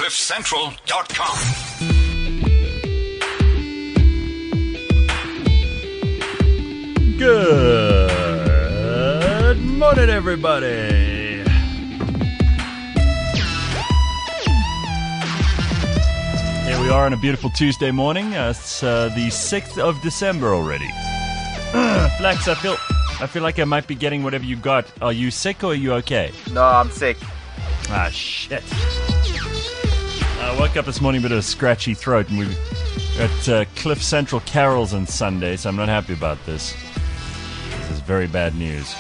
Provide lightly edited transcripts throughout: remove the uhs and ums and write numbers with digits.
CliffCentral.com. Good morning, everybody. Here we are on a beautiful Tuesday morning. It's the 6th of December already. Flax, I feel like I might be getting whatever you got. Are you sick or are you okay? No, I'm sick. Ah, shit. I woke up this morning with a scratchy throat, and we've got Cliff Central carols on Sunday, so I'm not happy about this. This is very bad news.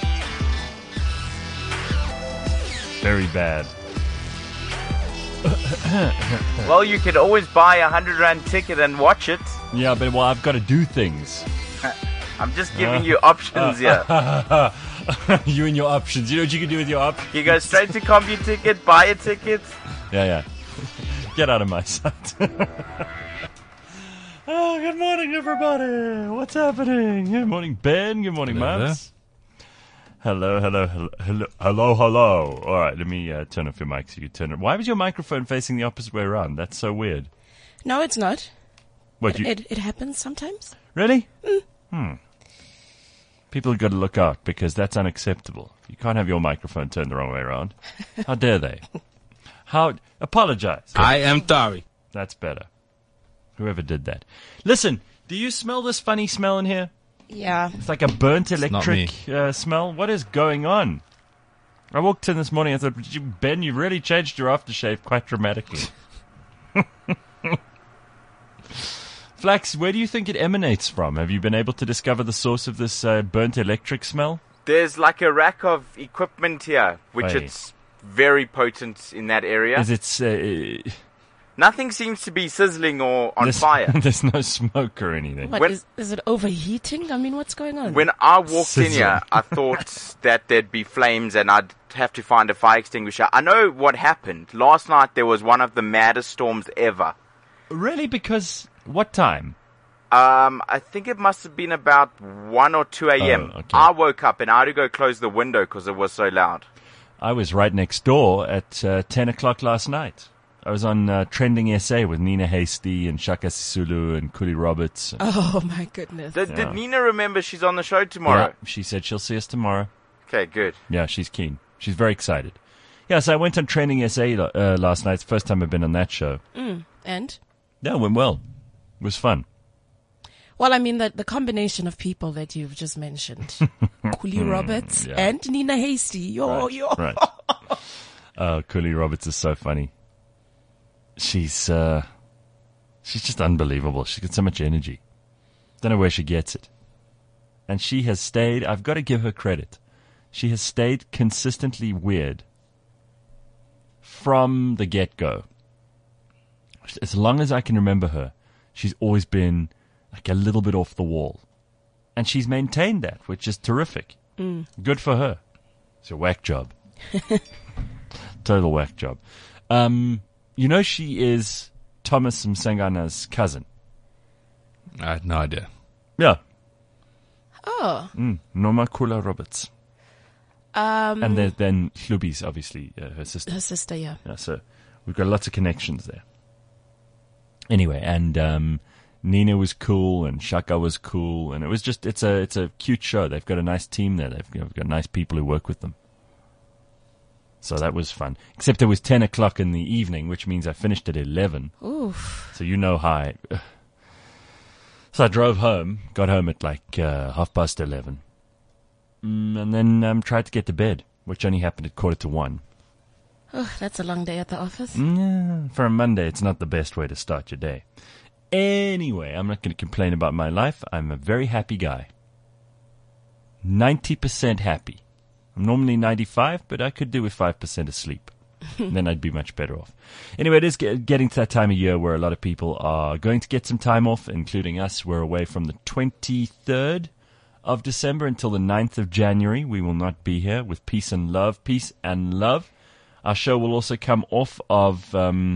Very bad. Well, you could always buy a 100 Rand ticket and watch it. Yeah, but well, I've got to do things. I'm just giving you options here. You and your options. You know what you can do with your options? You go straight to CompuTicket, buy a ticket. Yeah. Get out of my sight. Oh, good morning, everybody. What's happening? Good morning, Ben. Good morning, Mats. Hello. All right, let me turn off your mic so you can turn it. Why was your microphone facing the opposite way around? That's so weird. No, it's not. What, It happens sometimes. Really? People have got to look out because that's unacceptable. You can't have your microphone turned the wrong way around. How dare they? Apologize. I am sorry. That's better. Whoever did that. Listen, do you smell this funny smell in here? Yeah. It's like a burnt not electric smell. What is going on? I walked in this morning and thought, Ben, you really changed your aftershave quite dramatically. Flax, where do you think it emanates from? Have you been able to discover the source of this burnt electric smell? There's like a rack of equipment here, which Hey. it's very potent in that area. Is it... Nothing seems to be sizzling or on fire. There's no smoke or anything. What, When- is it overheating? I mean, what's going on? When I walked in Sizzling. here, I thought that there'd be flames and I'd have to find a fire extinguisher. I know what happened. Last night there was one of the maddest storms ever. Really? Because... What time? I think it must have been about 1 or 2 a.m. Oh, okay. I woke up and I had to go close the window because it was so loud. I was right next door at 10 o'clock last night. I was on Trending SA with Nina Hasty and Shaka Sisulu and Kuli Roberts. Oh, my goodness. Did Nina remember she's on the show tomorrow? Yeah, she said she'll see us tomorrow. Okay, good. Yeah, she's keen. She's very excited. Yeah, so I went on Trending SA last night. It's the first time I've been on that show. And? Yeah, it went well. It was fun. Well, I mean, the combination of people that you've just mentioned. Kuli Roberts yeah. and Nina Hasty. Yo. Right. Kuli Roberts is so funny. She's just unbelievable. She's got so much energy. Don't know where she gets it. And she has stayed, I've got to give her credit. She has stayed consistently weird from the get-go. As long as I can remember her, she's always been like a little bit off the wall. And she's maintained that, which is terrific. Good for her. It's a whack job. Total whack job. You know she is Thomas Msengana's cousin. I had no idea. Yeah. Oh. Nomakula Roberts. And then Hlubi's obviously her sister. Her sister, yeah. Yeah, so we've got lots of connections there. Anyway, and Nina was cool and Shaka was cool, and it was just it's a cute show. They've got a nice team there. They've got nice people who work with them. So that was fun. Except it was 10 o'clock in the evening, which means I finished at 11. Oof. So you know how So I drove home, got home at like 11:30. And then tried to get to bed, which only happened at 1:45. Oh, that's a long day at the office. Yeah, for a Monday, it's not the best way to start your day. Anyway, I'm not going to complain about my life. I'm a very happy guy. 90% happy. I'm normally 95, but I could do with 5% of sleep. Then I'd be much better off. Anyway, it is getting to that time of year where a lot of people are going to get some time off, including us. We're away from the 23rd of December until the 9th of January. We will not be here with peace and love. Peace and love. Our show will also come off of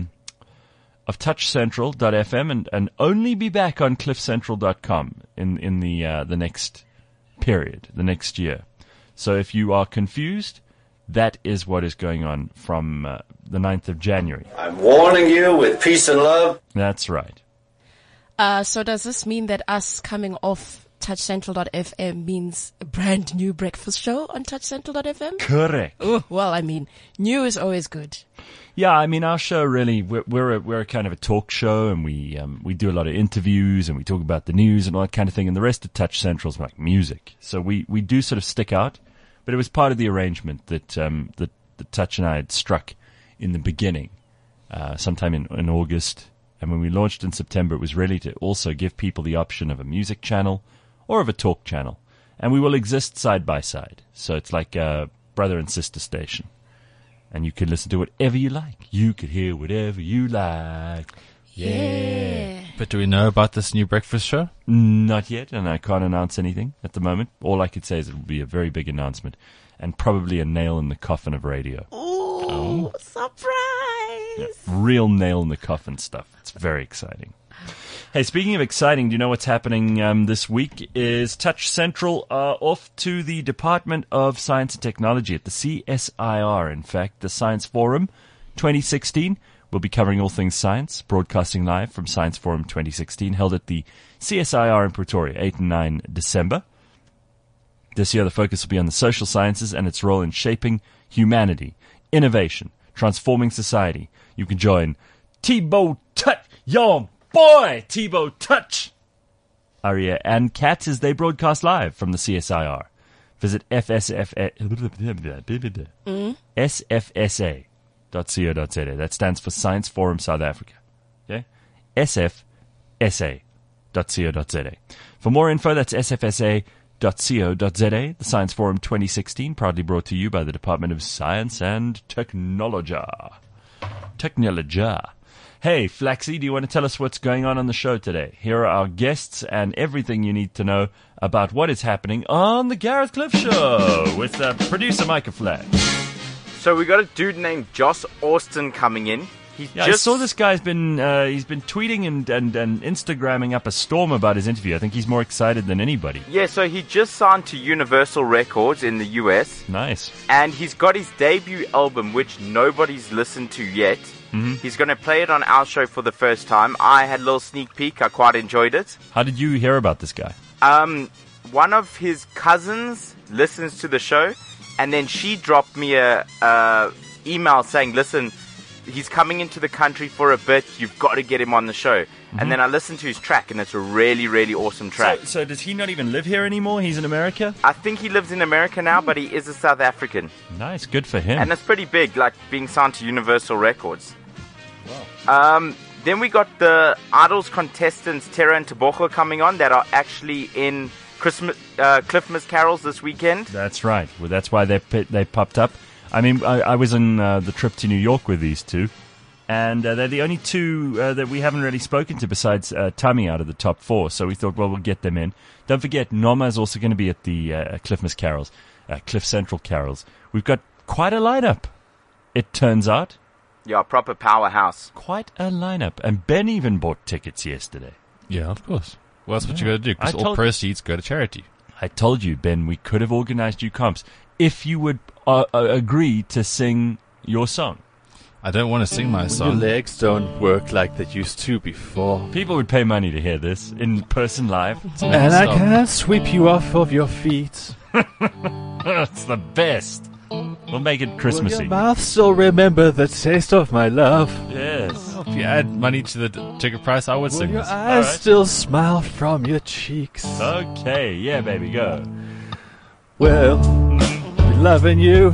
touchcentral.fm and only be back on cliffcentral.com in the next period, the next year. So if you are confused, that is what is going on from the 9th of January. I'm warning you with peace and love. That's right. So does this mean that us coming off touchcentral.fm means a brand new breakfast show on touchcentral.fm? Correct. Oh, well, I mean, new is always good. Yeah, I mean, our show really, we're a kind of a talk show, and we do a lot of interviews, and we talk about the news and all that kind of thing, and the rest of Touch Central is like music. So we do sort of stick out, but it was part of the arrangement that Touch and I had struck in the beginning, sometime in August. And when we launched in September, it was really to also give people the option of a music channel or of a talk channel. And we will exist side by side. So it's like a brother and sister station. And you can listen to whatever you like. You could hear whatever you like. Yeah. But do we know about this new breakfast show? Not yet, and I can't announce anything at the moment. All I could say is it will be a very big announcement and probably a nail in the coffin of radio. Ooh, surprise! Yeah, real nail in the coffin stuff. It's very exciting. Hey, speaking of exciting, do you know what's happening this week? Is Touch Central off to the Department of Science and Technology at the CSIR, in fact, the Science Forum 2016. We'll be covering all things science, broadcasting live from Science Forum 2016, held at the CSIR in Pretoria, 8 and 9 December. This year, the focus will be on the social sciences and its role in shaping humanity, innovation, transforming society. You can join Thibaut Touch, your boy, Thibaut Touch, Aria and Kat as they broadcast live from the CSIR. Visit sfsa.co.za. That stands for Science Forum South Africa. Okay? sfsa.co.za. For more info, that's sfsa.co.za. The Science Forum 2016, proudly brought to you by the Department of Science and Technology. Hey, Flaxy, do you want to tell us what's going on the show today? Here are our guests and everything you need to know about what is happening on the Gareth Cliff Show with producer Micah Flax. So we got a dude named Joss Austin coming in. I saw this guy's been he's been tweeting and Instagramming up a storm about his interview. I think he's more excited than anybody. Yeah, so he just signed to Universal Records in the US. Nice. And he's got his debut album, which nobody's listened to yet. Mm-hmm. He's going to play it on our show for the first time. I had a little sneak peek. I quite enjoyed it. How did you hear about this guy? One of his cousins listens to the show, and then she dropped me a email saying, listen, he's coming into the country for a bit. You've got to get him on the show. Mm-hmm. And then I listened to his track, and it's a really, really awesome track. So does he not even live here anymore? He's in America? I think he lives in America now, but he is a South African. Nice, good for him. And it's pretty big, like being signed to Universal Records. Wow. Then we got the Idols contestants Terra and Tebogo coming on that are actually in Cliffmas carols this weekend. That's right. Well, that's why they popped up. I mean, I was on the trip to New York with these two, and they're the only two that we haven't really spoken to besides Tammy out of the top four. So we thought, well, we'll get them in. Don't forget, Noma is also going to be at the Cliffmas carols, Cliff Central carols. We've got quite a lineup, it turns out. Yeah, proper powerhouse. Quite a lineup. And Ben even bought tickets yesterday. Yeah, of course. Well, that's what you got to do, because all proceeds go to charity. I told you, Ben, we could have organized you comps if you would agree to sing your song. I don't want to sing my song. Your legs don't work like they used to before. People would pay money to hear this in person live. And I can't sweep you off of your feet. That's the best. We'll make it Christmassy. Will your mouth still remember the taste of my love? Yes. Well, if you add money to the ticket price, I would sing your this. eyes still smile from your cheeks? Okay, yeah, baby, go. Well, be loving you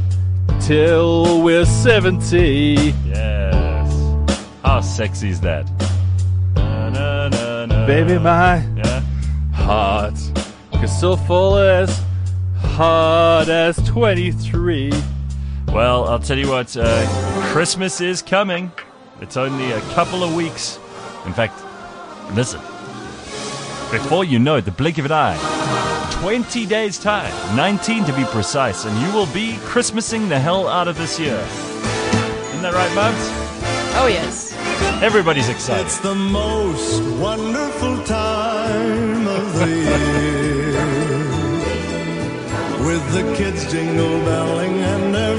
till we're 70. Yes. How sexy is that? Na, na, na, na. Baby, my heart can still fall as hard as 23. Well, I'll tell you what, Christmas is coming. It's only a couple of weeks. In fact, listen. Before you know it, the blink of an eye, 20 days' time, 19 to be precise, and you will be Christmasing the hell out of this year. Isn't that right, Mubs? Oh, yes. Everybody's excited. It's the most wonderful time of the year, with the kids jingle belling and everyone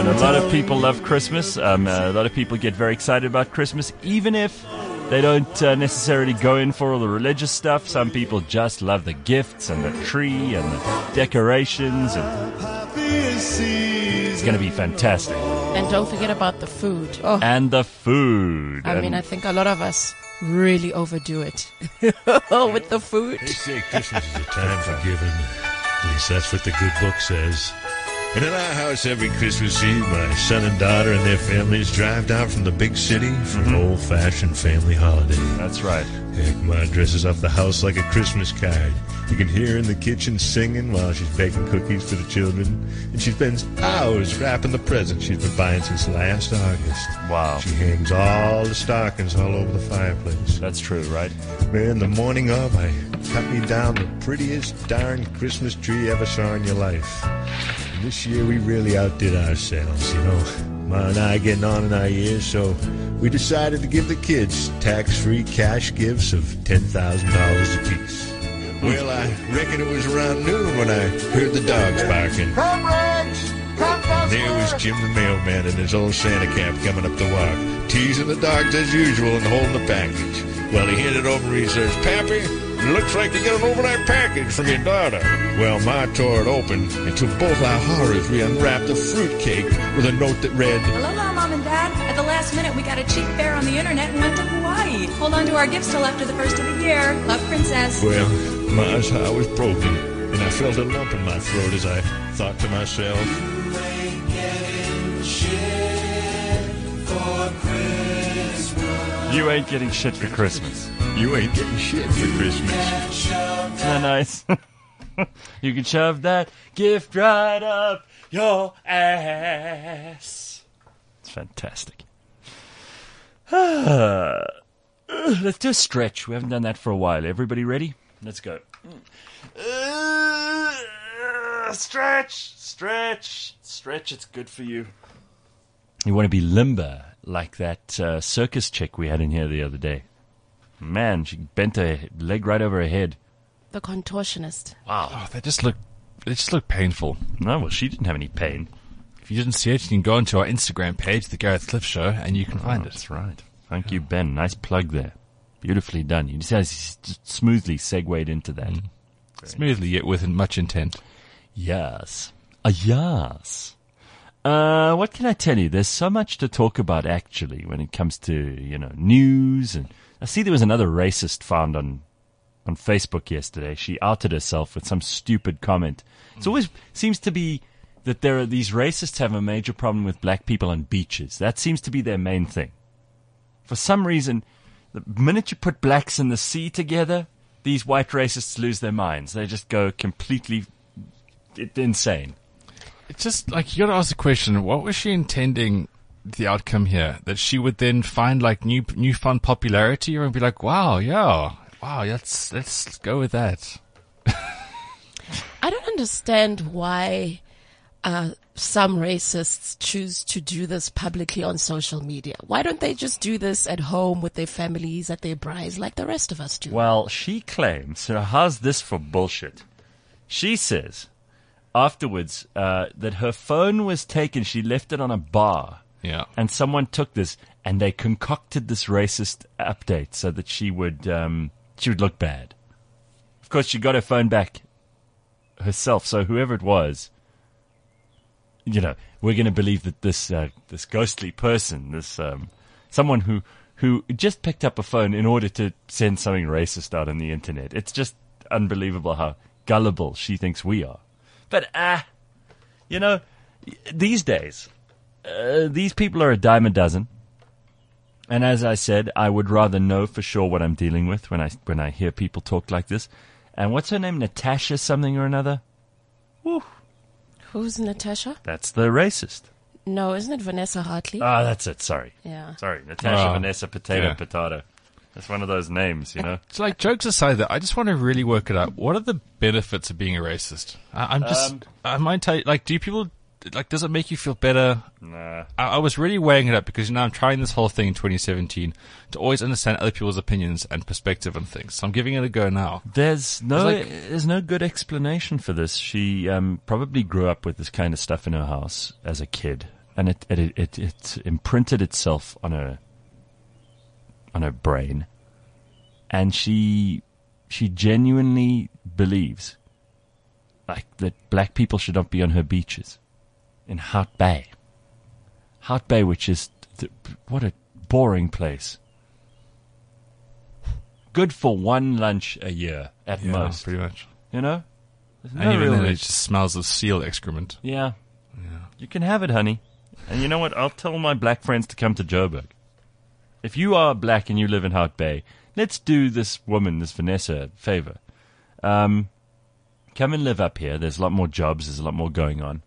And a lot of people love Christmas. A lot of people get very excited about Christmas, even if they don't necessarily go in for all the religious stuff. Some people just love the gifts and the tree and the decorations. And it's going to be fantastic. And don't forget about the food. Oh, and the food. I mean, I think a lot of us really overdo it with the food. They say Christmas is a time for giving. At least that's what the good book says. And in our house every Christmas Eve, my son and daughter and their families drive down from the big city for an old-fashioned family holiday. That's right. Heck, Ma dresses up the house like a Christmas card. You can hear her in the kitchen singing while she's baking cookies for the children. And she spends hours wrapping the presents she's been buying since last August. Wow. She hangs all the stockings all over the fireplace. That's true, right? Man, the morning of, I cut me down the prettiest darn Christmas tree you ever saw in your life. And this year we really outdid ourselves, you know. Ma and I getting on in our years, so we decided to give the kids tax-free cash gifts of $10,000 apiece. Well, I reckon it was around noon when I heard the dogs barking. Come, Rex! Come, There was Jim the mailman in his old Santa cap coming up the walk, teasing the dogs as usual and holding the package. Well, he handed over and he says, "Pappy, it looks like you got an overnight package from your daughter." Well, Ma tore it open, and to both our horrors, we unwrapped a fruitcake with a note that read, "Aloha, Mom and Dad. At the last minute, we got a cheap fare on the internet and went to Hawaii. Hold on to our gifts till after the first of the year. Love, Princess." Well, Ma's heart was broken, and I felt a lump in my throat as I thought to myself, You ain't getting shit for Christmas. "You ain't getting shit for Christmas." Isn't that nice? You can shove that gift right up your ass. It's fantastic. Let's do a stretch. We haven't done that for a while. Everybody ready? Let's go. Stretch, stretch, stretch. It's good for you. You want to be limber like that circus chick we had in here the other day. Man, she bent her leg right over her head. The contortionist. Wow. Oh, they just look painful. No, well, she didn't have any pain. If you didn't see it, you can go onto our Instagram page, The Gareth Cliff Show, and you can find it. That's right. Thank you, Ben. Nice plug there. Beautifully done. You just smoothly segued into that. Smoothly, yet with much intent. Yes. Yes. What can I tell you? There's so much to talk about, actually, when it comes to, news. And I see there was another racist found on Facebook yesterday. She outed herself with some stupid comment. It always seems to be that these racists have a major problem with black people on beaches. That seems to be their main thing. For some reason, the minute you put blacks in the sea together, these white racists lose their minds. They just go completely insane. It's just like, you got to ask the question, what was she intending the outcome here? That she would then find like newfound popularity and be like, wow, let's go with that. I don't understand why some racists choose to do this publicly on social media. Why don't they just do this at home with their families, at their brides, like the rest of us do? Well, she claims, so how's this for bullshit? She says afterwards that her phone was taken, she left it on a bar. Yeah. And someone took this and they concocted this racist update so that she would look bad. Of course, she got her phone back herself, so whoever it was, we're going to believe that this ghostly person, this someone who just picked up a phone in order to send something racist out on the internet. It's just unbelievable how gullible she thinks we are. But, these days, these people are a dime a dozen. And as I said, I would rather know for sure what I'm dealing with when I hear people talk like this. And what's her name? Natasha something or another? Woo. Who's Natasha? That's the racist. No, isn't it Vanessa Hartley? Ah, that's it. Sorry. Yeah. Sorry. Natasha, Vanessa, Potato. That's one of those names, It's like, jokes aside, that I just want to really work it out. What are the benefits of being a racist? I might tell you, like, do people, like, does it make you feel better? Nah. I was really weighing it up because, I'm trying this whole thing in 2017 to always understand other people's opinions and perspective on things. So I'm giving it a go now. There's no good explanation for this. She probably grew up with this kind of stuff in her house as a kid. and it imprinted itself on her brain, and she genuinely believes like that black people should not be on her beaches in Hout Bay, which is what a boring place. Good for one lunch a year at most, pretty much. you know. There's And no even real then, it reason. just smells of seal excrement. Yeah. You can have it, honey. And you know what? I'll tell my black friends to come to Joburg. If you are black and you live in Hout Bay, let's do this Vanessa, a favor. Come and live up here. There's a lot more jobs. There's a lot more going on.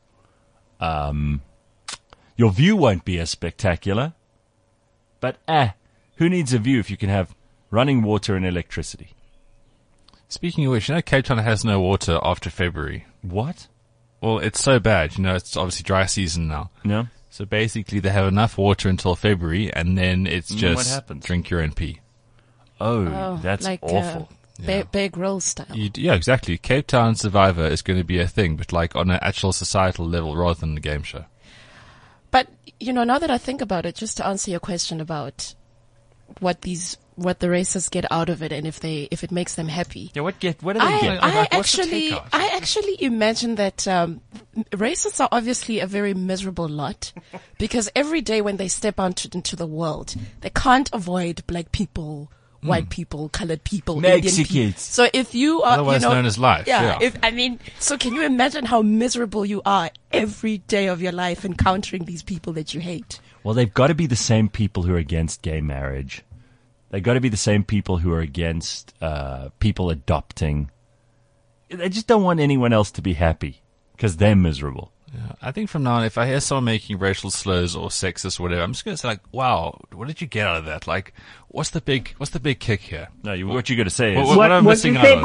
Your view won't be as spectacular. But, who needs a view if you can have running water and electricity? Speaking of which, Cape Town has no water after February. What? Well, it's so bad. It's obviously dry season now. No? So basically, they have enough water until February, and then it's And just what happens? drink your own pee. Oh, that's like, awful. Bear Grylls style. Yeah, exactly. Cape Town Survivor is going to be a thing, but like on an actual societal level rather than a game show. But, now that I think about it, just to answer your question about what the racists get out of it and if it makes them happy. Yeah, what do they get? What's the takeout? I actually imagine that racists are obviously a very miserable lot because every day when they step out into the world, they can't avoid black people, white people, colored people, Indian people. Mexicans. So if you are, Otherwise known as life. Yeah. So can you imagine how miserable you are every day of your life encountering these people that you hate? Well, they've got to be the same people who are against gay marriage. They've got to be the same people who are against people adopting. They just don't want anyone else to be happy because they're miserable. Yeah. I think from now on, if I hear someone making racial slurs or sexist or whatever, I'm just going to say like, wow, what did you get out of that? Like, what's the big kick here? No, what you got to say is... What I'm missing out on?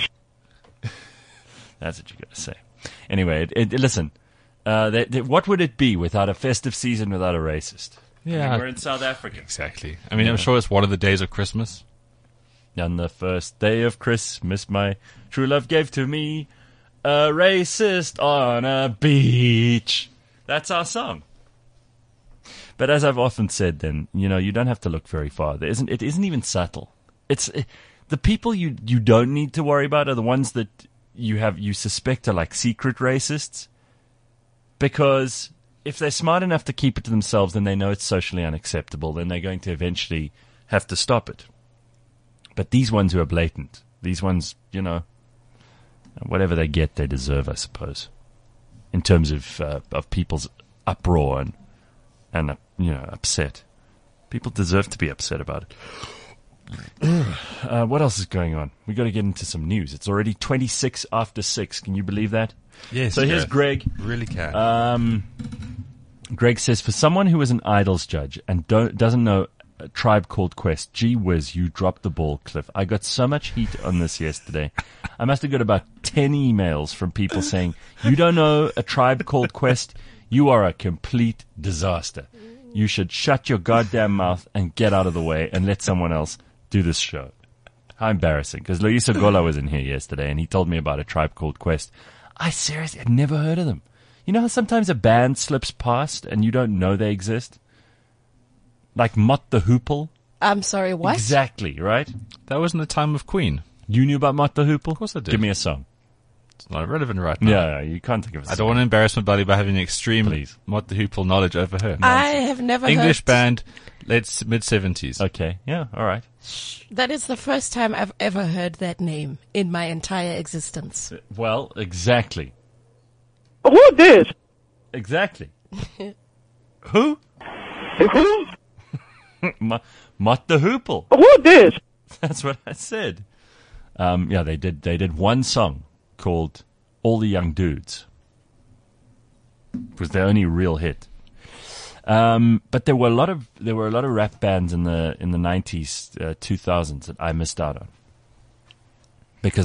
That's what you got to say. Anyway, listen, what would it be without a festive season, without a racist? Yeah. I mean, we're in South Africa. Exactly. I mean, I'm sure it's one of the days of Christmas. On the first day of Christmas, my true love gave to me a racist on a beach. That's our song. But as I've often said, then you don't have to look very far. It isn't even subtle. It's the people you don't need to worry about are the ones that you suspect are like secret racists, because if they're smart enough to keep it to themselves, then they know it's socially unacceptable. Then they're going to eventually have to stop it. But these ones who are blatant, these ones, whatever they get, they deserve, I suppose, in terms of people's uproar and upset. People deserve to be upset about it. What else is going on? We got to get into some news. It's already 26 after 6. Can you believe that? Yes. So here's Greg. Really can. Greg says, for someone who is an Idols judge and doesn't know a Tribe Called Quest, gee whiz, you dropped the ball, Cliff. I got so much heat on this yesterday. I must have got about 10 emails from people saying, you don't know a Tribe Called Quest? You are a complete disaster. You should shut your goddamn mouth and get out of the way and let someone else do this show. How embarrassing. Because Loisa Gola was in here yesterday and he told me about a Tribe Called Quest. I seriously had never heard of them. You know how sometimes a band slips past and you don't know they exist? Like Mott the Hoople? I'm sorry, what? Exactly, right? That was in the time of Queen. You knew about Mott the Hoople? Of course I did. Give me a song. It's not relevant right now. Yeah, you can't think of a song. I don't want to embarrass my buddy by having extreme Please. Mott the Hoople knowledge over her. I have never English heard. band, mid-70s. Okay, yeah, all right. That is the first time I've ever heard that name in my entire existence. Well, exactly. Who this? Exactly. Who? Who? Mott the Hoople. Who this? That's what I said. Yeah, they did one song called All the Young Dudes. It was their only real hit. But there were a lot of rap bands in the 90s, 2000s that I missed out on. Because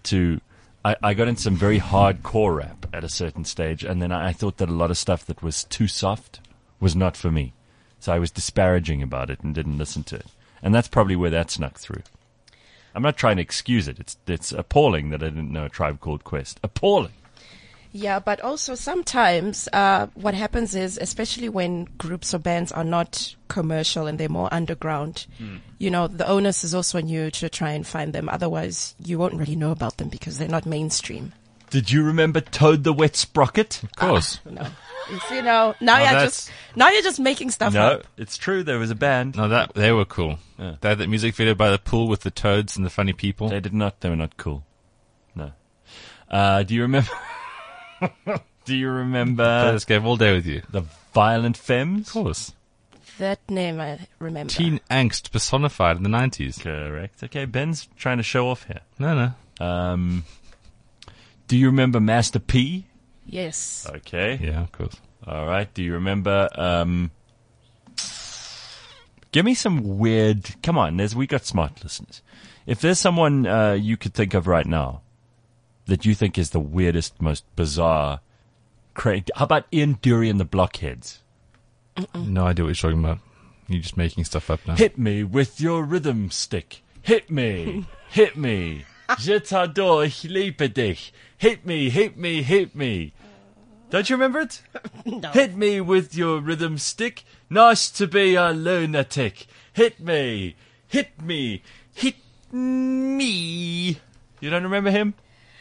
I got into some very hardcore rap at a certain stage, and then I thought that a lot of stuff that was too soft was not for me. So I was disparaging about it and didn't listen to it. And that's probably where that snuck through. I'm not trying to excuse it. It's appalling that I didn't know a Tribe Called Quest. Appalling. Yeah, but also sometimes what happens is, especially when groups or bands are not commercial and they're more underground, you know, the onus is also on you to try and find them. Otherwise, you won't really know about them because they're not mainstream. Did you remember Toad the Wet Sprocket? Of course. No. You see, now you're just making stuff No, up. it's true. There was a band. No, they were cool. Yeah. They had that music video by the pool with the toads and the funny people. They did not. They were not cool. No. Do you remember? Do you remember? Play this game all day with you. The Violent Femmes? Of course. That name I remember. Teen angst personified in the 90s. Correct. Okay, Ben's trying to show off here. No. Do you remember Master P? Yes. Okay. Yeah, of course. All right. Do you remember? Give me some weird. Come on, we got smart listeners. If there's someone you could think of right now that you think is the weirdest, most bizarre, how about Ian Dury and the Blockheads? No idea what you're talking about. You're just making stuff up now. Hit me with your rhythm stick. Hit me. Hit me. Je t'adore, ich liebe dich. Hit me, hit me, hit me. Don't you remember it? No. Hit me with your rhythm stick. Nice to be a lunatic. Hit me. Hit me. Hit me. You don't remember him?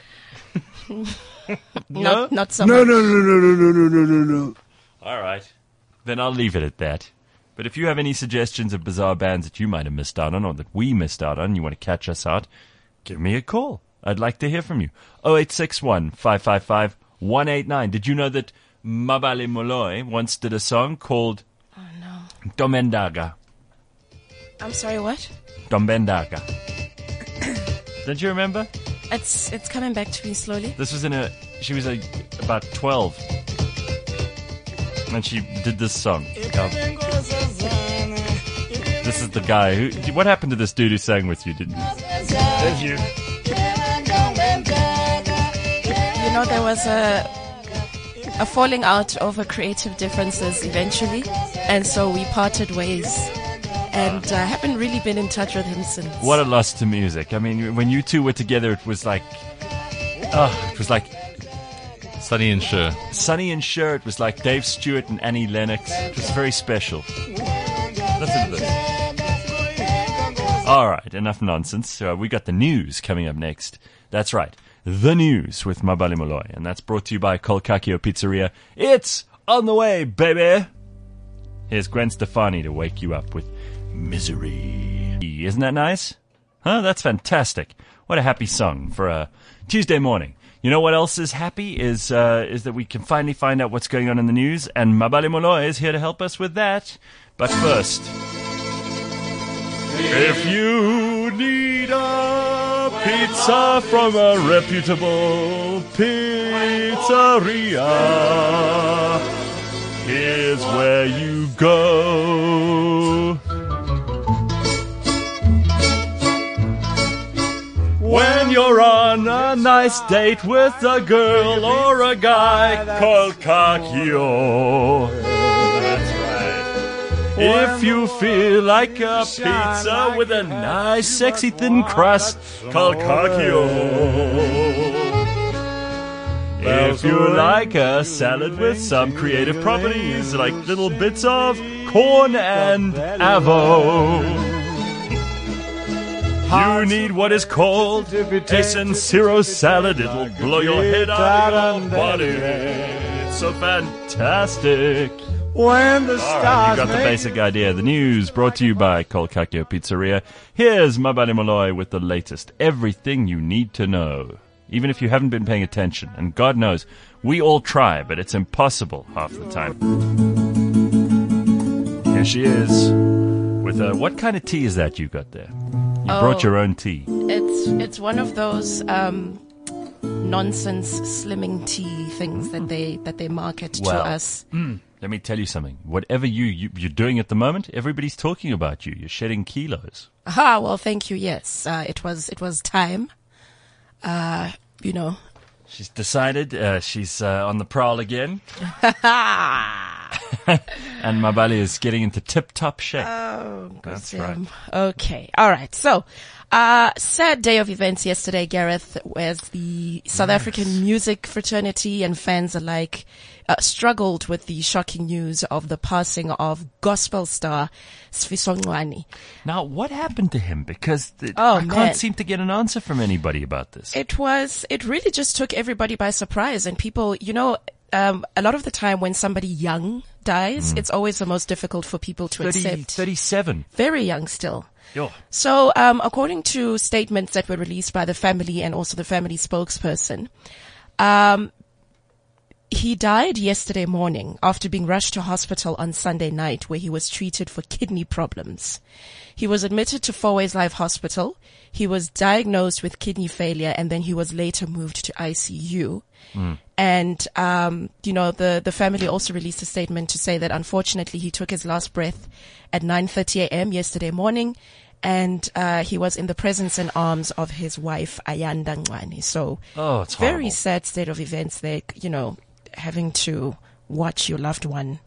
No? Not so much. No. All right. Then I'll leave it at that. But if you have any suggestions of bizarre bands that you might have missed out on or that we missed out on, you want to catch us out, give me a call. I'd like to hear from you. 0861 555 189. Did you know that Mabali Moloi once did a song called Domendaga? I'm sorry, what? Domendaga. Don't you remember? It's coming back to me slowly. This was she was about 12. And she did this song. This is the guy who. What happened to this dude who sang with you? Did you? You know, there was a falling out over creative differences eventually, and so we parted ways. And I haven't really been in touch with him since. What a loss to music. I mean, when you two were together, it was like Sonny and Cher. Sonny and Cher. It was like Dave Stewart and Annie Lennox. It was very special. Listen to this. All right, enough nonsense. We got the news coming up next. That's right, the news with Mabali Moloi, and that's brought to you by Kolkakio Pizzeria. It's on the way, baby. Here's Gwen Stefani to wake you up with Misery. Isn't that nice? Huh? That's fantastic. What a happy song for a Tuesday morning. You know what else is happy is that we can finally find out what's going on in the news, and Mabali Moloi is here to help us with that. But first, if you need a pizza from a reputable pizzeria, here's where you go. When you're on a nice date with a girl or a guy, Kolkakio. That's right. If you feel like a pizza with a nice, sexy, thin crust, Kolkakio. If you like a salad with some creative properties, like little bits of corn and avo. You need what is called a Sincero salad. It'll blow your head out of your body. It's so fantastic. When the stars you got the basic idea. The news brought to you by Kolkakio Pizzeria. Here's Mabali Moloi with the latest. Everything you need to know. Even if you haven't been paying attention. And God knows, we all try, but it's impossible half the time. Here she is. With what kind of tea is that you got there? You brought your own tea. It's one of those nonsense slimming tea things that they market to us. Let me tell you something. Whatever you're doing at the moment, everybody's talking about you. You're shedding kilos. Aha, well, thank you. Yes, it was time. She's decided she's on the prowl again. And Mabali is getting into tip-top shape. Oh, That's Gosam. right. Okay. All right. So, sad day of events yesterday, Gareth, as the South African music fraternity and fans alike struggled with the shocking news of the passing of gospel star Sifiso Ncwane. Now, what happened to him? Because Oh, I man. can't seem to get an answer from anybody about this. It really just took everybody by surprise, and people, a lot of the time when somebody young dies, it's always the most difficult for people to accept. 37. Very young still. Yo. So, according to statements that were released by the family and also the family spokesperson, he died yesterday morning after being rushed to hospital on Sunday night, where he was treated for kidney problems. He was admitted to Fourways Life Hospital. He was diagnosed with kidney failure, and then he was later moved to ICU. And, the family also released a statement to say that unfortunately he took his last breath at 9:30 a.m. yesterday morning, and he was in the presence and arms of his wife, Ayanda Ncwane. So, Oh, it's very horrible. sad state of events there, having to watch your loved one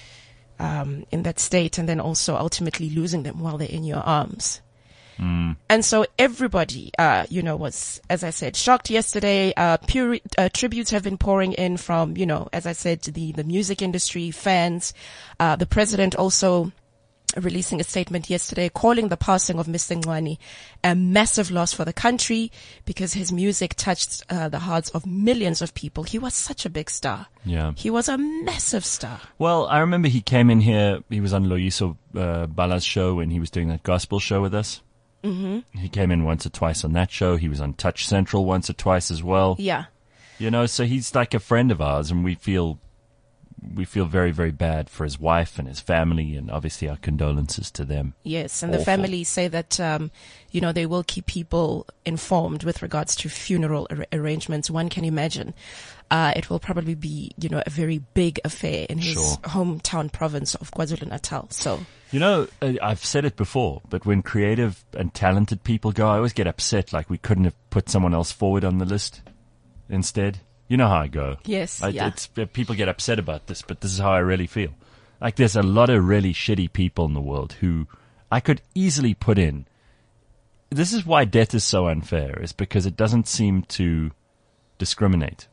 in that state, and then also ultimately losing them while they're in your arms. And so everybody, was, as I said, shocked yesterday. Tributes have been pouring in from, as I said, the music industry, fans. The president also releasing a statement yesterday calling the passing of Mr. Ncwane a massive loss for the country because his music touched the hearts of millions of people. He was such a big star. Yeah. He was a massive star. Well, I remember he came in here. He was on Loyiso Bala's show when he was doing that gospel show with us. Mm-hmm. He came in once or twice on that show. He was on Touch Central once or twice as well. Yeah. So he's like a friend of ours, and we feel very, very bad for his wife and his family, and obviously our condolences to them. Yes, and the Awful. family say that, they will keep people informed with regards to funeral arrangements. One can imagine it will probably be, a very big affair in his Sure. hometown province of KwaZulu-Natal. So, I've said it before, but when creative and talented people go, I always get upset, like we couldn't have put someone else forward on the list instead. You know how I go. Yes, yeah. People get upset about this, but this is how I really feel. Like there's a lot of really shitty people in the world who I could easily put in. This is why death is so unfair, is because it doesn't seem to discriminate.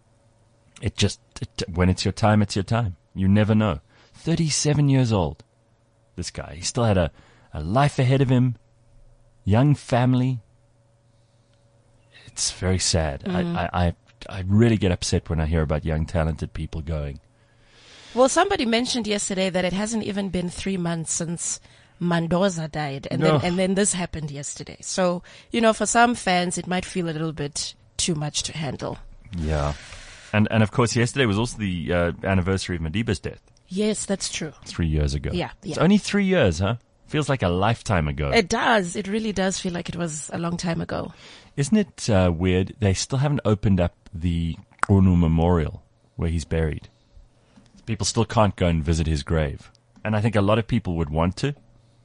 When it's your time, it's your time. You never know. 37 years old. This guy, he still had a life ahead of him, young family. It's very sad. I really get upset when I hear about young, talented people going. well, somebody mentioned yesterday that it hasn't even been 3 months since Mandoza died, and then this happened yesterday. So, for some fans, it might feel a little bit too much to handle. Yeah. And of course, yesterday was also the anniversary of Madiba's death. Yes, that's true. 3 years ago. Yeah. It's only 3 years, huh? Feels like a lifetime ago. It does. It really does feel like it was a long time ago. Isn't it weird? They still haven't opened up the Qunu Memorial where he's buried. People still can't go and visit his grave. And I think a lot of people would want to.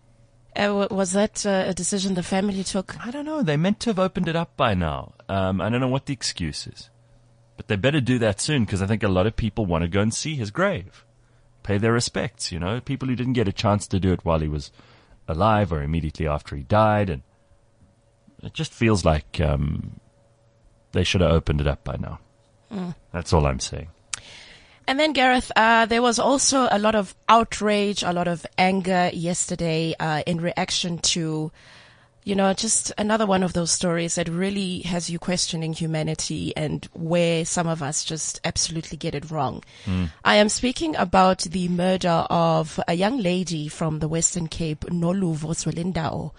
Was that a decision the family took? I don't know. They meant to have opened it up by now. I don't know what the excuse is. But they better do that soon, because I think a lot of people want to go and see his grave. Pay their respects, people who didn't get a chance to do it while he was alive or immediately after he died. And it just feels like they should have opened it up by now. That's all I'm saying. And then, Gareth, there was also a lot of outrage, a lot of anger yesterday in reaction to, just another one of those stories that really has you questioning humanity and where some of us just absolutely get it wrong. I am speaking about the murder of a young lady from the Western Cape, Noluvo Zwelindao.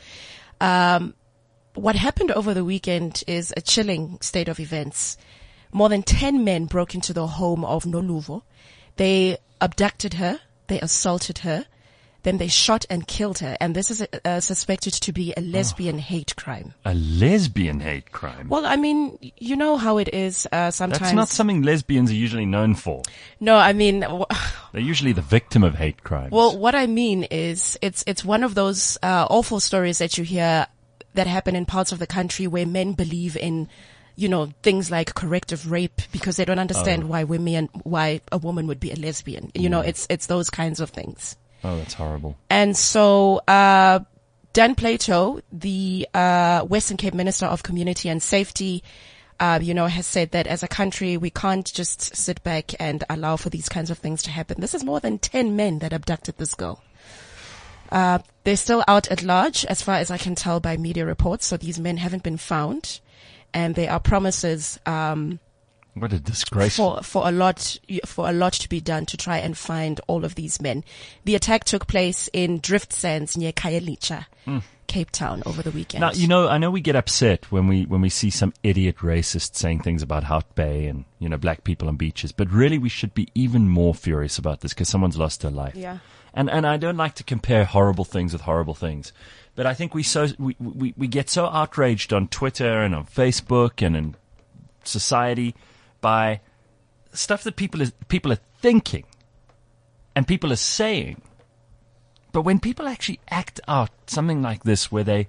What happened over the weekend is a chilling state of events. More than 10 men broke into the home of Noluvo. They abducted her, they assaulted her, then they shot and killed her. And this is suspected to be a lesbian hate crime. A lesbian hate crime? Well, I mean, you know how it is sometimes. That's not something lesbians are usually known for. No, I mean... They're usually the victim of hate crimes. Well, what I mean is it's one of those awful stories that you hear that happen in parts of the country where men believe in things like corrective rape because they don't understand why a woman would be a lesbian. It's those kinds of things. Oh, that's horrible. And so, Dan Plato, the Western Cape Minister of Community and Safety, has said that as a country, we can't just sit back and allow for these kinds of things to happen. This is more than 10 men that abducted this girl. They're still out at large, as far as I can tell by media reports. So these men haven't been found, and there are promises what a disgrace for a lot to be done to try and find all of these men. The attack took place in Drift Sands near Khayelitsha, Cape Town, over the weekend. Now, I know we get upset when we see some idiot racist saying things about Hout Bay and black people on beaches, but really we should be even more furious about this because someone's lost their life. Yeah. And I don't like to compare horrible things with horrible things, but I think we get so outraged on Twitter and on Facebook and in society by stuff that people are thinking and people are saying. But when people actually act out something like this,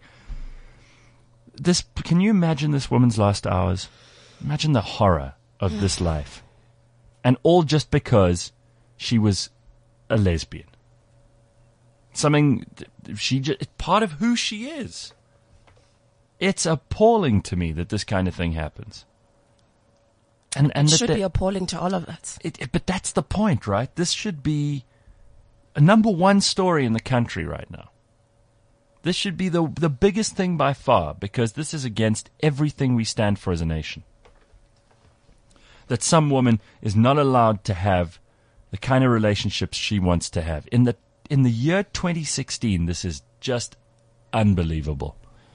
can you imagine this woman's last hours? Imagine the horror of this life, and all just because she was a lesbian. Part of who she is. It's appalling to me that this kind of thing happens. And it should be appalling to all of us. But that's the point, right? This should be a number one story in the country right now. This should be the biggest thing by far, because this is against everything we stand for as a nation. That some woman is not allowed to have the kind of relationships she wants to have. In the year 2016, this is just unbelievable.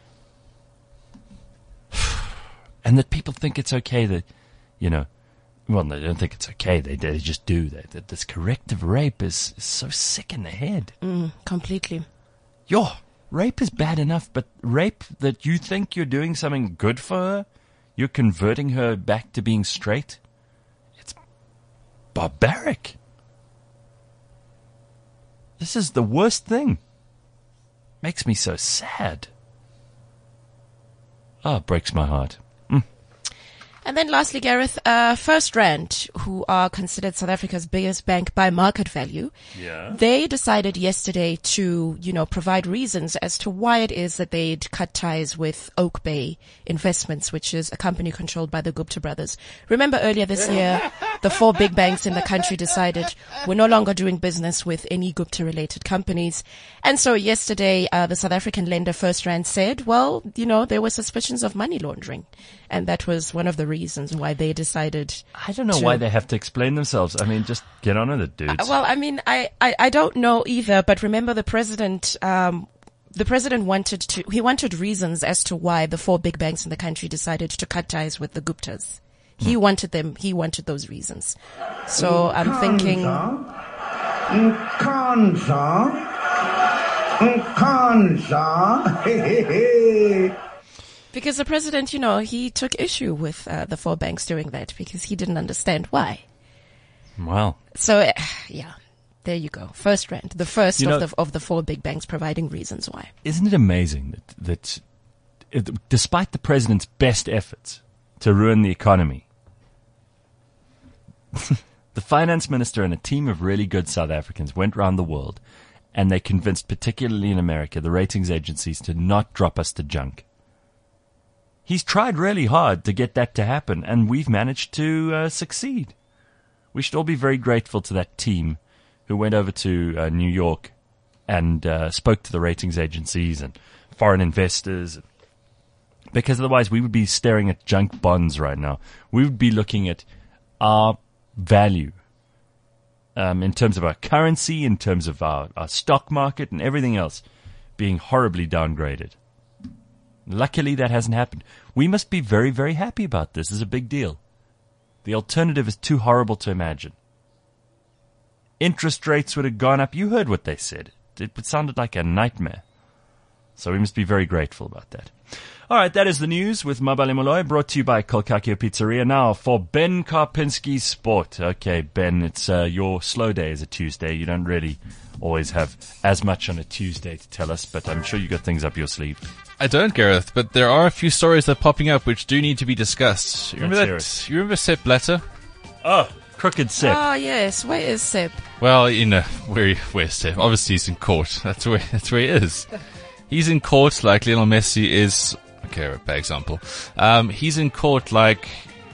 And that people think it's okay that, well, they don't think it's okay. They just do. That this corrective rape is so sick in the head. Completely. Rape is bad enough, but rape that you think you're doing something good for her, you're converting her back to being straight, it's barbaric. This is the worst thing. Makes me so sad. It breaks my heart. And then lastly, Gareth, First Rand, who are considered South Africa's biggest bank by market value, they decided yesterday to, provide reasons as to why it is that they'd cut ties with Oak Bay Investments, which is a company controlled by the Gupta brothers. Remember earlier this year, the four big banks in the country decided we're no longer doing business with any Gupta-related companies. And so yesterday, the South African lender First Rand said, well, there were suspicions of money laundering. And that was one of the reasons why they decided. I don't know why they have to explain themselves. I mean, just get on with it, dudes. I don't know either, but remember the president wanted reasons as to why the four big banks in the country decided to cut ties with the Guptas. He wanted those reasons. So I'm thinking. Because the president, he took issue with the four banks doing that because he didn't understand why. Wow. So, there you go. First Rand, the first of the four big banks providing reasons why. Isn't it amazing that despite the president's best efforts to ruin the economy, the finance minister and a team of really good South Africans went around the world and they convinced, particularly in America, the ratings agencies to not drop us to junk. He's tried really hard to get that to happen, and we've managed to succeed. We should all be very grateful to that team who went over to New York and spoke to the ratings agencies and foreign investors, because otherwise we would be staring at junk bonds right now. We would be looking at our value in terms of our currency, in terms of our stock market and everything else being horribly downgraded. Luckily, that hasn't happened. We must be very, very happy about this. This is a big deal. The alternative is too horrible to imagine. Interest rates would have gone up. You heard what they said. It sounded like a nightmare. So we must be very grateful about that. All right, that is the news with Mabale Molloy, brought to you by Kolkakio Pizzeria. Now for Ben Karpinski's Sport. Okay, Ben, it's your slow day is a Tuesday. You don't really always have as much on a Tuesday to tell us, but I'm sure you got things up your sleeve. I don't, Gareth, but there are a few stories that are popping up which do need to be discussed. You remember Let's that? You remember Sepp Blatter? Oh, Crooked Sepp. Oh, yes. Where is Sepp? Well, where's Sepp? Obviously, he's in court. That's where he is. He's in court like Lionel Messi is. Okay, bad example. He's in court like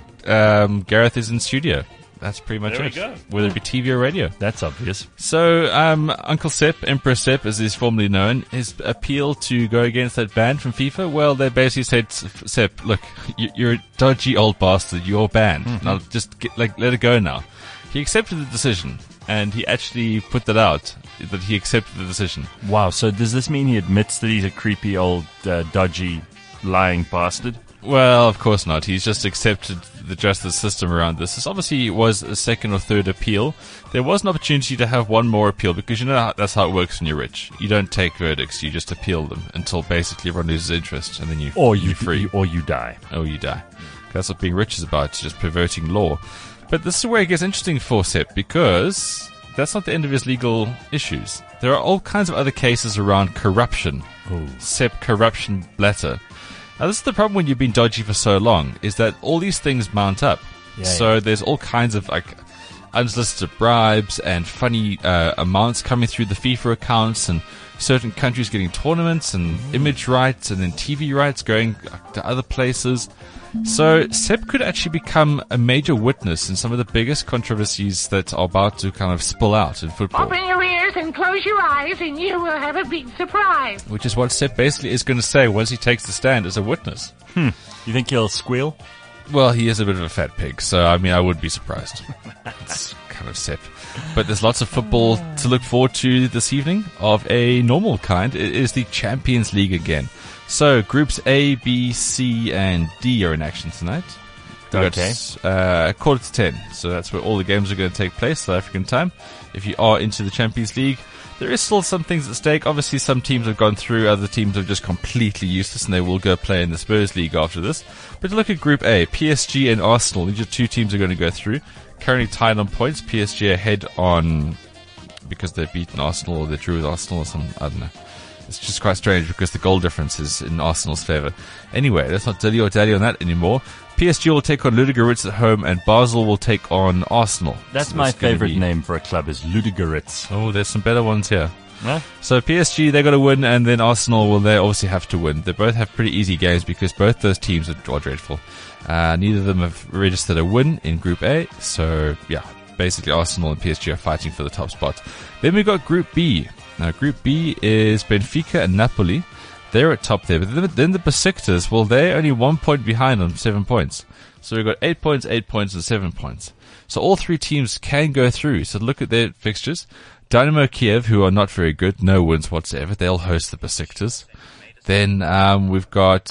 Gareth is in studio. That's pretty much There we it. go. Whether it be TV or radio. That's obvious. So, Uncle Sepp, Emperor Sepp, as he's formerly known, his appeal to go against that ban from FIFA, well, they basically said, Sepp, look, you're a dodgy old bastard, you're banned. Now, just let it go now. He accepted the decision, and he actually put that out, that he accepted the decision. Wow, so does this mean he admits that he's a creepy old, dodgy, lying bastard? Well, of course not. He's just accepted the justice system around this. This obviously was a second or third appeal. There was an opportunity to have one more appeal because that's how it works when you're rich. You don't take verdicts, you just appeal them until basically everyone loses interest and then you're free. Or you die. Or you die. That's what being rich is about, just perverting law. But this is where it gets interesting for Sepp because that's not the end of his legal issues. There are all kinds of other cases around corruption. Sepp Corruption Blatter. Now, this is the problem when you've been dodgy for so long, is that all these things mount up. So there's all kinds of, unsolicited bribes and funny amounts coming through the FIFA accounts and certain countries getting tournaments and image rights and then TV rights going to other places. So Sepp could actually become a major witness in some of the biggest controversies that are about to kind of spill out in football. Open your ears and close your eyes and you will have a big surprise. Which is what Sepp basically is going to say once he takes the stand as a witness. You think he'll squeal? Well, he is a bit of a fat pig, so I mean, I would be surprised. It's kind of Sepp. But there's lots of football to look forward to this evening of a normal kind. It is the Champions League again. So, groups A, B, C, and D are in action tonight. Okay. Quarter to 10. So that's where all the games are going to take place, South African time. If you are into the Champions League, there is still some things at stake. Obviously, some teams have gone through, other teams are just completely useless, and they will go play in the Spurs League after this. But look at Group A, PSG and Arsenal. These are two teams are going to go through. Currently tied on points. PSG ahead on because they've beaten Arsenal or they drew with Arsenal or something. I don't know. It's just quite strange because the goal difference is in Arsenal's favour. Anyway, let's not dilly or dally on that anymore. PSG will take on Ludogorets at home and Basel will take on Arsenal. That's my favourite name for a club is Ludogorets. Oh, there's some better ones here. Huh? So PSG, they got to win, and then Arsenal, well, they obviously have to win. They both have pretty easy games because both those teams are dreadful. Neither of them have registered a win in Group A, so yeah, basically Arsenal and PSG are fighting for the top spot. Then we got Group B. Now, Group B is Benfica and Napoli. They're at top there. But then the Besiktas, well, they're only 1 point behind on 7 points. So we've got 8 points, 8 points, and 7 points. So all three teams can go through. So look at their fixtures. Dynamo Kiev, who are not very good, no wins whatsoever. They'll host the Besiktas. Then we've got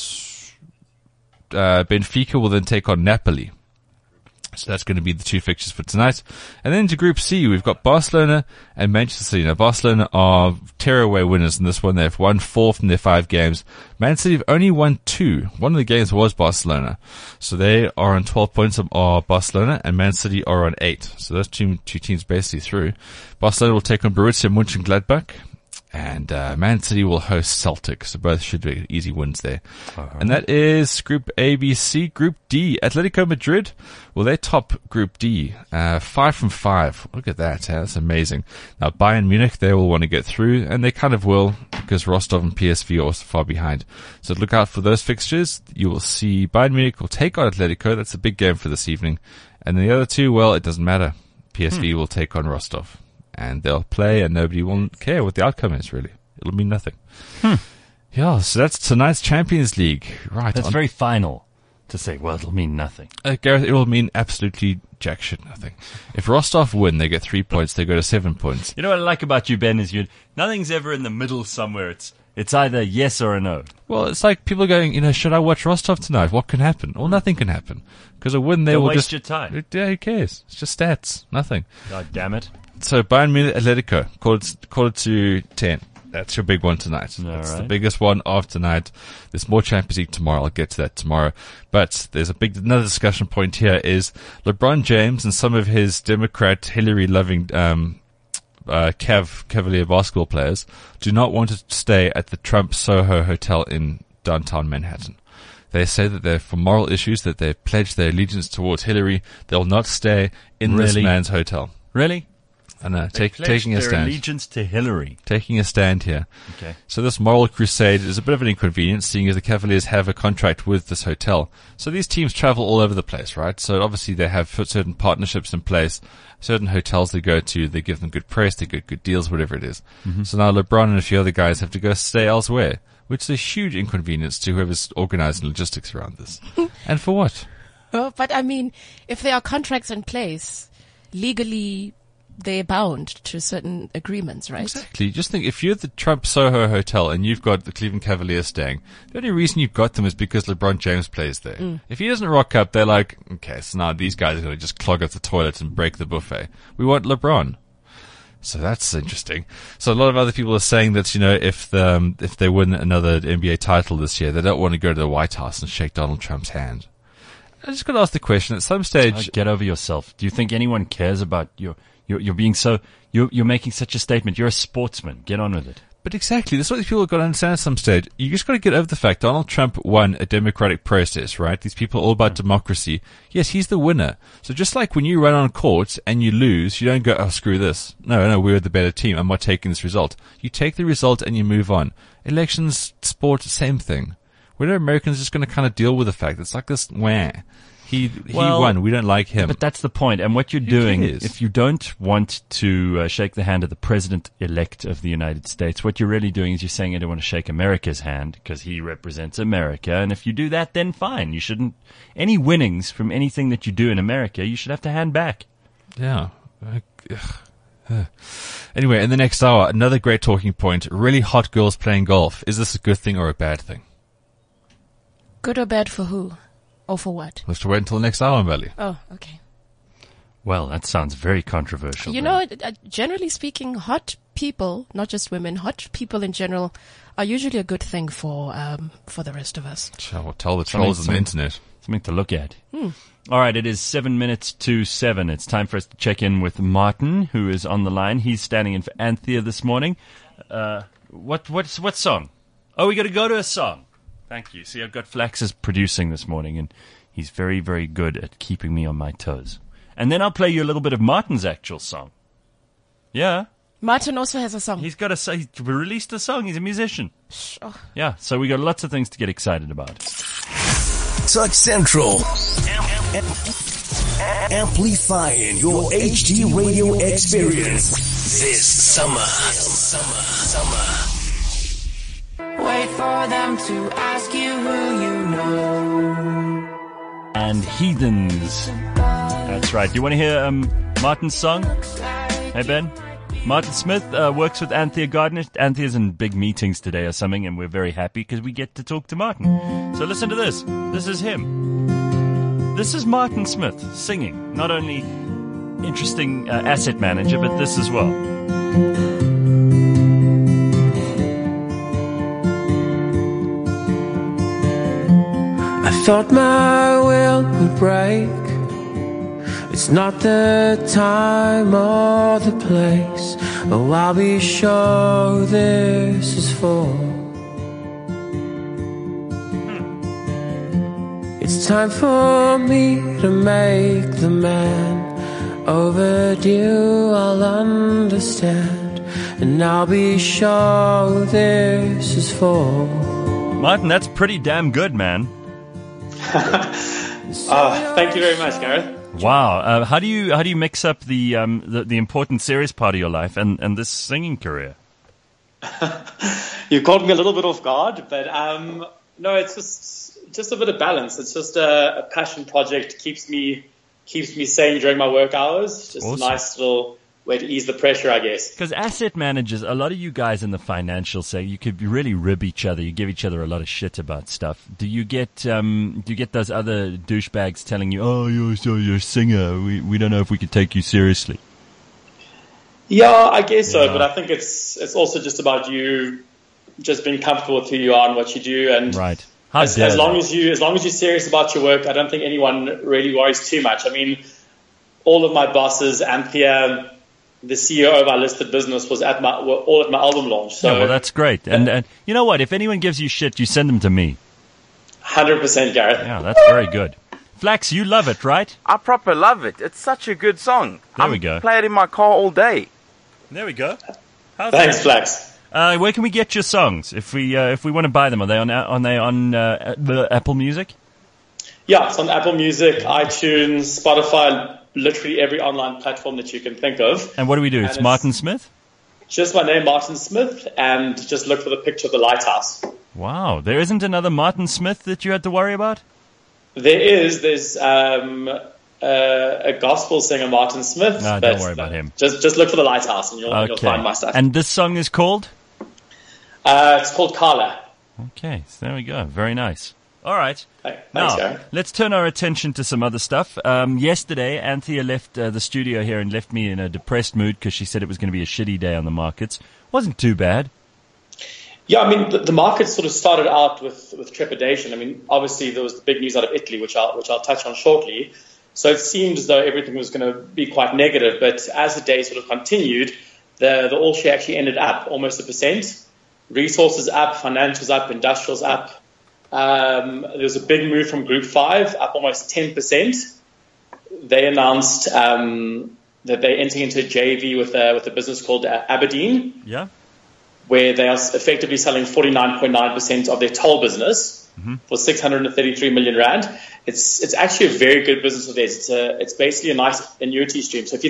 Benfica will then take on Napoli. So that's going to be the two fixtures for tonight. And then to Group C, we've got Barcelona and Manchester City. Now, Barcelona are tearaway winners in this one. They've won 4 from their 5 games. Man City have only won 2. One of the games was Barcelona. So they are on 12 points of Barcelona, and Man City are on 8. So those two teams basically through. Barcelona will take on Borussia Mönchengladbach. And Man City will host Celtic, so both should be easy wins there. And that is Group A, B, C. Group D, Atletico Madrid. Well, they top Group D, 5 from 5. Look at that, that's amazing. Now, Bayern Munich, they will want to get through, and they kind of will, because Rostov and PSV are also far behind. So look out for those fixtures. You will see Bayern Munich will take on Atletico. That's a big game for this evening. And the other two, well, it doesn't matter. PSV will take on Rostov. And they'll play, and nobody will care what the outcome is, really. It'll mean nothing. Yeah, so that's tonight's Champions League. Right. That's very final to say, well, it'll mean nothing. Gareth, it will mean absolutely jack shit nothing. If Rostov win, they get 3 points, they go to 7 points. You know what I like about you, Ben, is nothing's ever in the middle somewhere. It's either yes or a no. Well, it's like people going, should I watch Rostov tonight? What can happen? Well, nothing can happen. Because a win, they will waste just... your time. Yeah, who cares? It's just stats. Nothing. God damn it. So Bayern Munich, Atletico, call it to 10. That's your big one tonight. That's the right. biggest one of tonight. There's more Champions League tomorrow. I'll get to that tomorrow. But there's another discussion point here is LeBron James and some of his Democrat Hillary-loving Cavalier basketball players do not want to stay at the Trump Soho Hotel in downtown Manhattan. They say that they're for moral issues, that they've pledged their allegiance towards Hillary. They'll not stay in this man's hotel. Really? I know, taking a their stand. allegiance to Hillary. Taking a stand here. Okay. So this moral crusade is a bit of an inconvenience, seeing as the Cavaliers have a contract with this hotel. So these teams travel all over the place, right? So obviously they have certain partnerships in place, certain hotels they go to, they give them good press, they get good deals, whatever it is. Mm-hmm. So now LeBron and a few other guys have to go stay elsewhere, which is a huge inconvenience to whoever's organizing logistics around this. And for what? Well, but I mean, if there are contracts in place, legally they're bound to certain agreements, right? Exactly. Just think, if you're at the Trump Soho Hotel and you've got the Cleveland Cavaliers staying, the only reason you've got them is because LeBron James plays there. If he doesn't rock up, they're like, okay, so now these guys are going to just clog up the toilet and break the buffet. We want LeBron. So that's interesting. So a lot of other people are saying that, if they win another NBA title this year, they don't want to go to the White House and shake Donald Trump's hand. I just got to ask the question, at some stage... Get over yourself. Do you think anyone cares about you're being so, you're making such a statement. You're a sportsman. Get on with it. But exactly, that's what these people have got to understand at some stage. You just got to get over the fact Donald Trump won a democratic process, right? These people are all about democracy. Yes, he's the winner. So just like when you run on court and you lose, you don't go, oh, screw this. No, we're the better team. I'm not taking this result. You take the result and you move on. Elections, sport, same thing. We're Americans just going to kind of deal with the fact it's like this, He won. We don't like him. But that's the point. And what you're doing, if you don't want to shake the hand of the president-elect of the United States, what you're really doing is you're saying I don't want to shake America's hand because he represents America. And if you do that, then fine. You shouldn't. Any winnings from anything that you do in America, you should have to hand back. Yeah. Anyway, in the next hour, another great talking point. Really hot girls playing golf. Is this a good thing or a bad thing? Good or bad for who? Or for what? Let's wait until the next hour, Mbali. Oh, okay. Well, that sounds very controversial. Generally speaking, hot people, not just women, hot people in general are usually a good thing for the rest of us. Shall we tell the trolls on the internet? Something to look at. All right, it is 7 minutes to 7. It's time for us to check in with Martin, who is on the line. He's standing in for Anthea this morning. What song? Oh, we got to go to a song. Thank you. See, I've got Flax's producing this morning, and he's very, very good at keeping me on my toes. And then I'll play you a little bit of Martin's actual song. Yeah. Martin also has a song. He released a song. He's a musician. Sure. Yeah, so we got lots of things to get excited about. Touch Central. Amplifying your HD radio experience this summer. Wait for them to ask you who you know. And Heathens. That's right. Do you want to hear Martin's song? Hey, Ben? Martin Smith works with Anthea Gardner. Anthea's in big meetings today or something, and we're very happy because we get to talk to Martin. So listen to this. This is him. This is Martin Smith singing. Not only interesting asset manager, but this as well. I thought my will would break. It's not the time or the place. Oh, I'll be sure this is for. It's time for me to make the man. Overdue, I'll understand. And I'll be sure this is for. Martin, that's pretty damn good, man. Thank you very much, Gareth. Wow. How do you mix up the important serious part of your life and this singing career? You caught me a little bit off guard, but no, it's just a bit of balance. It's just a passion project. Keeps me sane during my work hours. Just awesome. A nice little way to ease the pressure, I guess. Because asset managers, a lot of you guys in the financial sector, you could really rib each other. You give each other a lot of shit about stuff. Do you get those other douchebags telling you, "Oh, you're a singer. We don't know if we could take you seriously"? Yeah, I guess so. Yeah. But I think it's also just about you just being comfortable with who you are and what you do. And Right. as long as you're serious about your work, I don't think anyone really worries too much. I mean, all of my bosses, Anthea, the CEO of our listed business, were all at my album launch. So Yeah, well, that's great. And you know what? If anyone gives you shit, you send them to me. 100%, Gareth. Yeah, that's very good. Flax, you love it, right? I proper love it. It's such a good song. There we go. Play it in my car all day. There we go. Thanks, Flax. Where can we get your songs if we want to buy them? Are they on the Apple Music? Yeah, it's on Apple Music, iTunes, Spotify, literally every online platform that you can think of. And what do we do? And It's Martin Smith? Just my name, Martin Smith, and just look for the picture of the lighthouse. Wow. There isn't another Martin Smith that you had to worry about? There's a gospel singer, Martin Smith. No, don't worry about him. Just look for the lighthouse and you'll find my stuff. And this song is called? It's called Carla. Okay, so there we go. Very nice. All right. Thanks, Now, Gary. let's turn our attention to some other stuff. Yesterday, Anthea left the studio here and left me in a depressed mood because she said it was going to be a shitty day on the markets. Wasn't too bad. Yeah, I mean, the market sort of started out with trepidation. I mean, obviously there was the big news out of Italy, which I'll touch on shortly. So it seemed as though everything was going to be quite negative. But as the day sort of continued, the all share actually ended up almost 1%. Resources up, financials up, industrials up. There was a big move from Group 5, up almost 10%. They announced that they're entering into a JV with a business called Aberdeen. Yeah. Where they are effectively selling 49.9% of their toll business for 633 million rand. It's actually a very good business of theirs. It's basically a nice annuity stream. So if you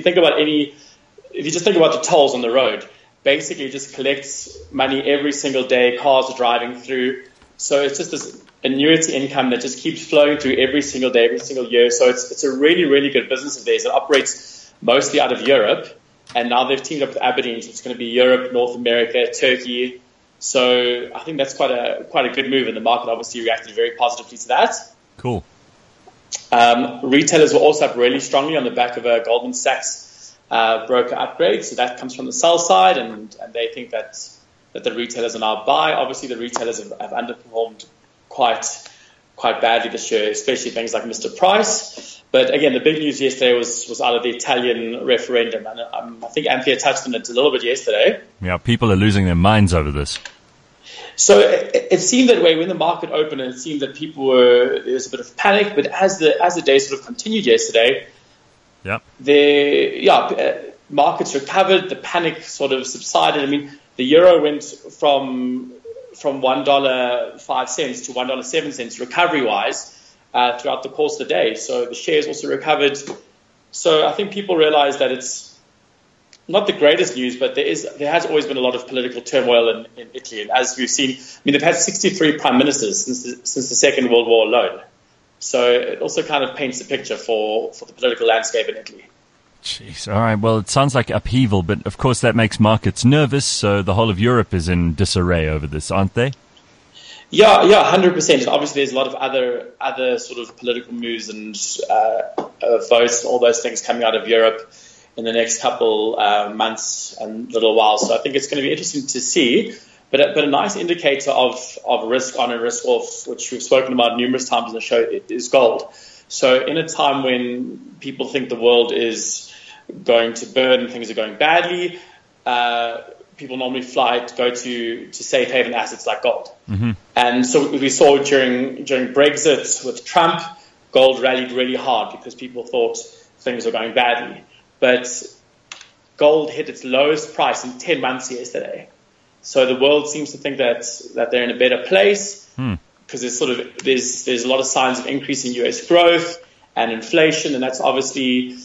just think about the tolls on the road, basically it just collects money every single day. Cars are driving through. So it's just this annuity income that just keeps flowing through every single day, every single year. So it's a really, really good business of theirs. It operates mostly out of Europe. And now they've teamed up with Aberdeen, so it's going to be Europe, North America, Turkey. So I think that's quite a good move, and the market obviously reacted very positively to that. Cool. Retailers were also up really strongly on the back of a Goldman Sachs broker upgrade. So that comes from the sell side, and they think that the retailers are now buy. Obviously, the retailers have underperformed quite badly this year, especially things like Mr. Price. But again, the big news yesterday was out of the Italian referendum. And I think Anthea touched on it a little bit yesterday. Yeah, people are losing their minds over this. So it seemed that way when the market opened, and it seemed that there was a bit of panic. But as the day sort of continued yesterday, markets recovered. The panic sort of subsided. I mean, the euro went from $1.05 to $1.07 recovery-wise throughout the course of the day. So the shares also recovered. So I think people realize that it's not the greatest news, but there has always been a lot of political turmoil in Italy. And as we've seen, I mean, they've had 63 prime ministers since the Second World War alone. So it also kind of paints a picture for the political landscape in Italy. Jeez. All right. Well, it sounds like upheaval, but of course that makes markets nervous. So the whole of Europe is in disarray over this, aren't they? Yeah, 100%. And obviously, there's a lot of other sort of political moves and votes and all those things coming out of Europe in the next couple months and little while. So I think it's going to be interesting to see. But a nice indicator of risk on and risk off, which we've spoken about numerous times in the show, is gold. So in a time when people think the world is going to burn and things are going badly, people normally go to safe haven assets like gold. Mm-hmm. And so we saw during Brexit with Trump, gold rallied really hard because people thought things were going badly. But gold hit its lowest price in 10 months yesterday. So the world seems to think that they're in a better place because there's a lot of signs of increasing US growth and inflation, and that's obviously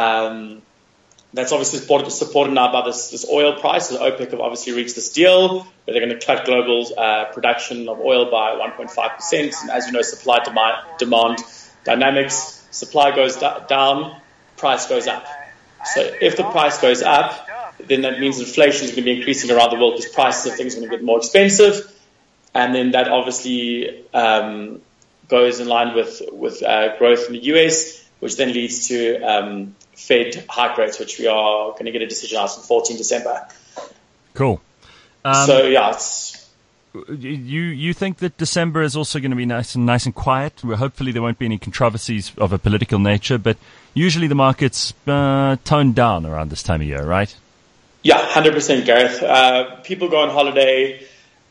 supported now by this oil price. So OPEC have obviously reached this deal where they're going to cut global production of oil by 1.5%. And as you know, supply demand dynamics, supply goes down, price goes up. So if the price goes up, then that means inflation is going to be increasing around the world because prices of things are going to get more expensive. And then that obviously goes in line with growth in the US, which then leads to Fed hike rates, which we are going to get a decision out on 14 December. Cool. So yeah, it's. You think that December is also going to be nice and quiet? Well, hopefully there won't be any controversies of a political nature, but usually the markets tone down around this time of year, right? Yeah, 100%, Gareth. People go on holiday.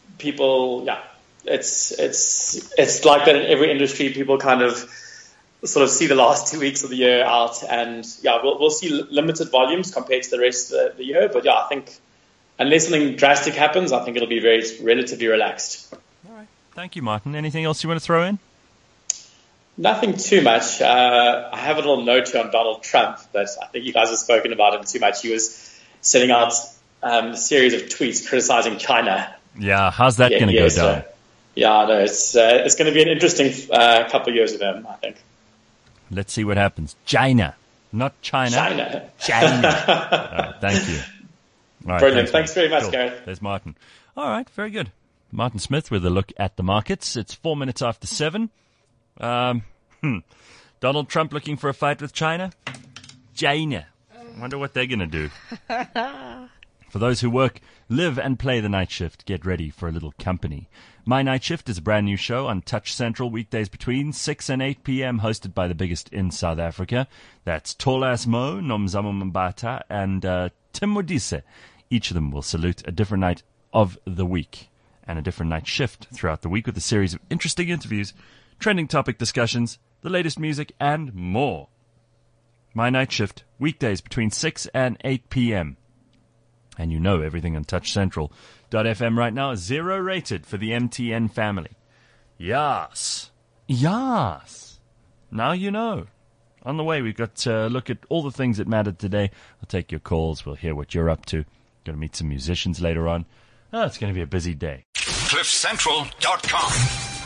It's like that in every industry. People kind of sort of see the last 2 weeks of the year out, and we'll see limited volumes compared to the rest of the year. But I think unless something drastic happens, I think it'll be relatively relaxed. All right. Thank you, Martin. Anything else you want to throw in? Nothing too much. I have a little note here on Donald Trump, but I think you guys have spoken about him too much. He was sending out a series of tweets criticizing China. Yeah, how's that going to go down? No, it's going to be an interesting couple of years with him, I think. Let's see what happens. China, not China. China. All right, thank you. All right, brilliant. Thanks very much, Gareth. There's Martin. All right, very good. Martin Smith with a look at the markets. It's 4 minutes after 7. Donald Trump looking for a fight with China? China. I wonder what they're going to do. For those who work, live and play the night shift, get ready for a little company. My Night Shift is a brand new show on Touch Central weekdays between 6 and 8 p.m. hosted by the biggest in South Africa. That's Tall Ass Mo, Nomzamo Mbata, and Tim Modise. Each of them will salute a different night of the week and a different night shift throughout the week with a series of interesting interviews, trending topic discussions, the latest music, and more. My Night Shift, weekdays between 6 and 8 p.m. And you know everything on TouchCentral.fm right now is 0 rated for the MTN family. Yes. Yes. Now you know. On the way, we've got to look at all the things that mattered today. I'll take your calls. We'll hear what you're up to. Going to meet some musicians later on. It's going to be a busy day. CliffCentral.com